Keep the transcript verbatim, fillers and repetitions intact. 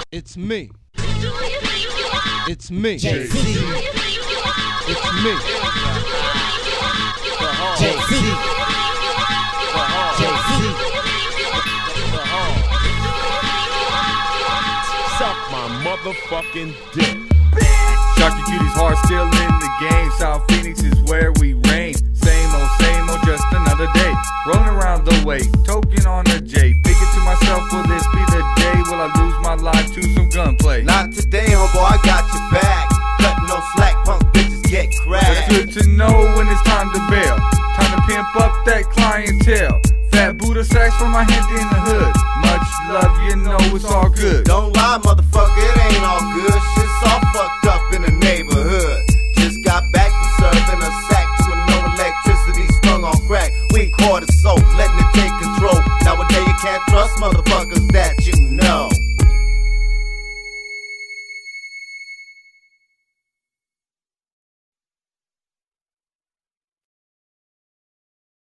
It's me. It's me. Jay-Z. It's me. Jay-Z. Jay-Z. Suck my motherfucking dick. Shocky Cutie's heart still in the game. South Phoenix is where we reign. Same old, same old, just another day. Rolling around the way, token on the J. Thinking to myself, will this be the day? Will I lose my life to some gunplay? Not today, homeboy, I got your back. Cutting no slack, punk bitches get cracked. It's good to know when it's time to bail. Time to pimp up that clientele. Fat Buddha sacks from my hand in the hood. Much love, you know it's all good. Don't lie, motherfucker, it ain't all good. Shit's all fucked up in the neighborhood.